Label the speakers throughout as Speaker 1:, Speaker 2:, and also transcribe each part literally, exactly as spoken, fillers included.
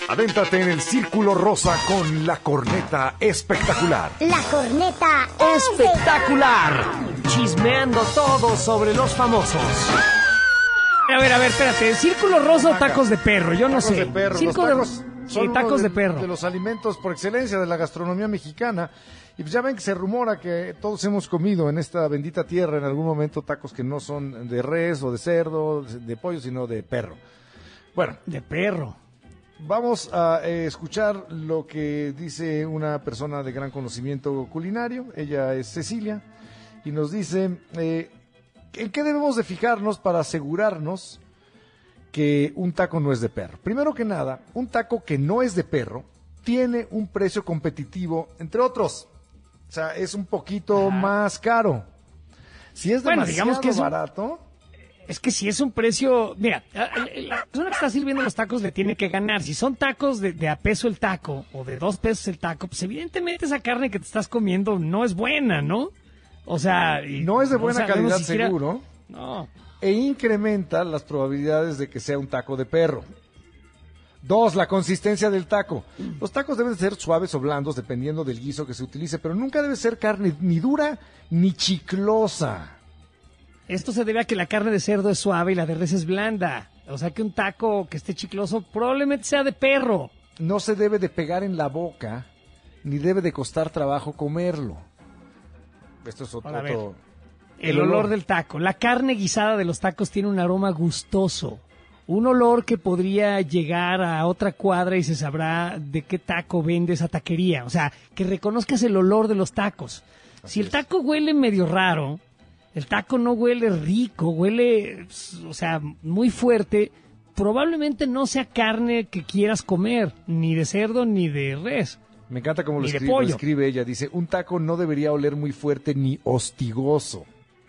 Speaker 1: Adéntrate en el Círculo Rosa con la corneta espectacular.
Speaker 2: La corneta
Speaker 3: espectacular. Chismeando todo sobre los famosos. A ver, a ver, espérate. ¿Círculo rosa o tacos de perro? Yo no
Speaker 1: tacos
Speaker 3: sé.
Speaker 1: De perro.
Speaker 3: Círculo
Speaker 1: Los tacos
Speaker 3: de...
Speaker 1: son
Speaker 3: sí, tacos
Speaker 1: de,
Speaker 3: de perro.
Speaker 1: De los alimentos por excelencia de la gastronomía mexicana. Y pues ya ven que se rumora que todos hemos comido en esta bendita tierra en algún momento tacos que no son de res o de cerdo, de pollo, sino de perro. Bueno.
Speaker 3: De perro.
Speaker 1: Vamos a eh, escuchar lo que dice una persona de gran conocimiento culinario. Ella es Cecilia y nos dice eh, ¿en qué debemos de fijarnos para asegurarnos que un taco no es de perro? Primero que nada, un taco que no es de perro tiene un precio competitivo, entre otros. O sea, es un poquito Ajá. más caro. Si es
Speaker 3: bueno,
Speaker 1: demasiado
Speaker 3: digamos que es
Speaker 1: barato...
Speaker 3: Un... Es que si es un precio, mira, la persona que está sirviendo los tacos le tiene que ganar. Si son tacos de, de a peso el taco o de dos pesos el taco, pues evidentemente esa carne que te estás comiendo no es buena, ¿no? O sea... Y,
Speaker 1: no es de buena
Speaker 3: o sea,
Speaker 1: calidad,
Speaker 3: no siquiera...
Speaker 1: seguro.
Speaker 3: No.
Speaker 1: E incrementa las probabilidades de que sea un taco de perro. Dos, la consistencia del taco. Los tacos deben ser suaves o blandos dependiendo del guiso que se utilice, pero nunca debe ser carne ni dura ni chiclosa.
Speaker 3: Esto se debe a que la carne de cerdo es suave y la de res es blanda. O sea que un taco que esté chicloso probablemente sea de perro.
Speaker 1: No se debe de pegar en la boca, ni debe de costar trabajo comerlo. Esto es otro... otro...
Speaker 3: El, el olor. olor del taco. La carne guisada de los tacos tiene un aroma gustoso. Un olor que podría llegar a otra cuadra y se sabrá de qué taco vende esa taquería. O sea, que reconozcas el olor de los tacos. Así si el taco es. huele medio raro... El taco no huele rico, huele, o sea, muy fuerte. Probablemente no sea carne que quieras comer, ni de cerdo ni de res.
Speaker 1: Me encanta cómo lo escribe, lo escribe ella. Dice, un taco no debería oler muy fuerte ni hostigoso.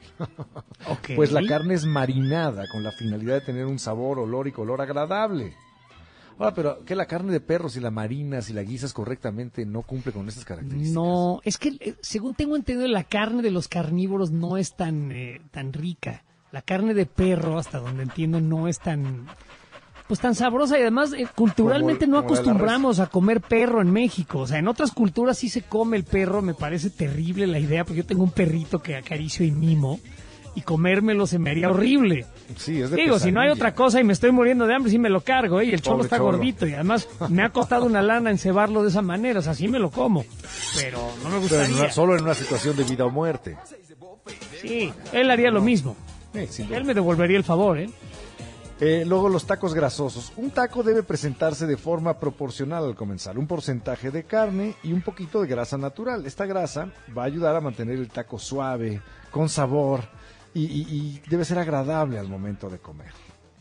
Speaker 1: Okay. Pues la carne es marinada con la finalidad de tener un sabor, olor y color agradable. Ahora, pero que la carne de perro, si la marinas, si la guisas correctamente, no cumple con estas características.
Speaker 3: No, es que según tengo entendido, la carne de los carnívoros no es tan eh, tan rica. La carne de perro, hasta donde entiendo, no es tan pues tan sabrosa y además eh, culturalmente como, no como acostumbramos a comer perro en México. O sea, en otras culturas sí se come el perro. Me parece terrible la idea porque yo tengo un perrito que acaricio y mimo. Y comérmelo se me haría horrible.
Speaker 1: Sí, es de
Speaker 3: Digo,
Speaker 1: pesadilla.
Speaker 3: Si no hay otra cosa y me estoy muriendo de hambre, sí me lo cargo, ¿eh? Y el cholo está cholo. gordito y además me ha costado una lana encebarlo de esa manera, o sea, sí me lo como, pero no me gustaría.
Speaker 1: Pero en, solo en una situación de vida o muerte.
Speaker 3: Sí, él haría lo mismo.
Speaker 1: Sí, sí,
Speaker 3: él me devolvería el favor, ¿eh?
Speaker 1: Eh, luego los tacos grasosos. Un taco debe presentarse de forma proporcional al comenzar. Un porcentaje de carne y un poquito de grasa natural. Esta grasa va a ayudar a mantener el taco suave, con sabor. Y, y, y debe ser agradable al momento de comer.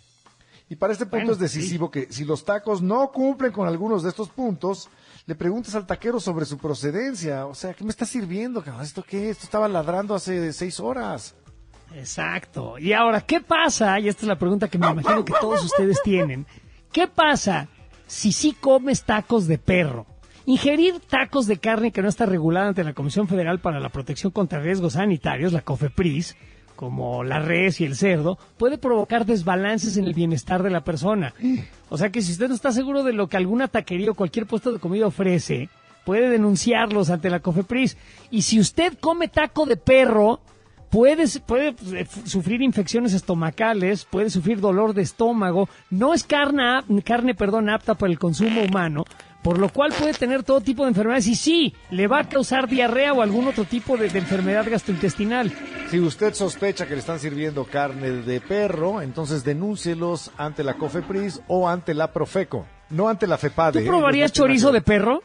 Speaker 1: Y para este punto bueno, es decisivo sí. que si los tacos no cumplen con algunos de estos puntos, le preguntes al taquero sobre su procedencia. O sea, ¿qué me está sirviendo? ¿Esto qué? Esto estaba ladrando hace seis horas.
Speaker 3: Exacto. Y ahora, ¿qué pasa? Y esta es la pregunta que me imagino que todos ustedes tienen. ¿Qué pasa si sí comes tacos de perro? Ingerir tacos de carne que no está regulada ante la Comisión Federal para la Protección contra Riesgos Sanitarios, la COFEPRIS, como la res y el cerdo, puede provocar desbalances en el bienestar de la persona. O sea que si usted no está seguro de lo que alguna taquería o cualquier puesto de comida ofrece, puede denunciarlos ante la COFEPRIS. Y si usted come taco de perro, puede, puede sufrir infecciones estomacales, puede sufrir dolor de estómago. No es carne, carne perdón, apta para el consumo humano, por lo cual puede tener todo tipo de enfermedades y sí, le va a causar diarrea o algún otro tipo de, de enfermedad gastrointestinal.
Speaker 1: Si usted sospecha que le están sirviendo carne de perro, entonces denúncielos ante la COFEPRIS o ante la Profeco, no ante la FEPADE.
Speaker 3: ¿Tú probarías eh, no chorizo de perro?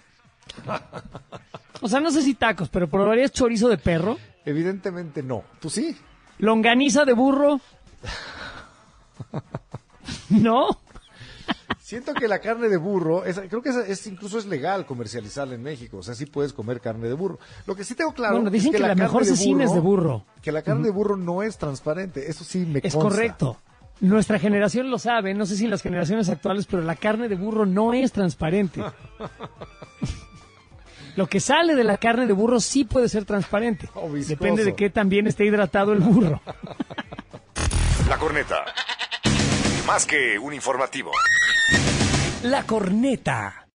Speaker 3: O sea, no sé si tacos, pero ¿probarías chorizo de perro?
Speaker 1: Evidentemente no. ¿Tú sí?
Speaker 3: ¿Longaniza de burro? ¿No?
Speaker 1: Siento que la carne de burro, es, creo que es, es incluso es legal comercializarla en México, o sea, sí puedes comer carne de burro. Lo que sí tengo claro
Speaker 3: bueno, dicen
Speaker 1: es que,
Speaker 3: que
Speaker 1: la,
Speaker 3: la mejor cecina es de burro.
Speaker 1: Que la carne uh-huh. de burro no es transparente, eso sí me consta.
Speaker 3: Es correcto. Nuestra generación lo sabe, no sé si las generaciones actuales, pero la carne de burro no es transparente. Lo que sale de la carne de burro sí puede ser transparente.
Speaker 1: Oh,
Speaker 3: depende de qué tan bien esté hidratado el burro.
Speaker 4: La corneta. Más que un informativo.
Speaker 2: La Corneta.